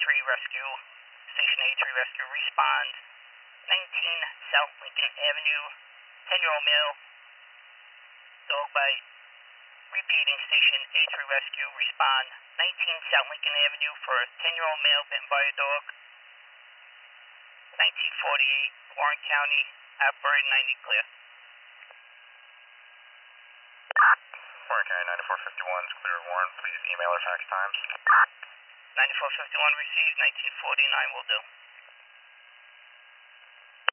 Rescue, Station A3 Rescue, respond 19 South Lincoln Avenue, 10-year-old male, dog bite. Repeating, Station A3 Rescue, respond 19 South Lincoln Avenue for a 10-year-old male bitten by a dog. 1948, Warren County, Applebury 90 clear. Warren County 9451 is clear. Warren, please email or fax times. 9451 received, 1949 will do.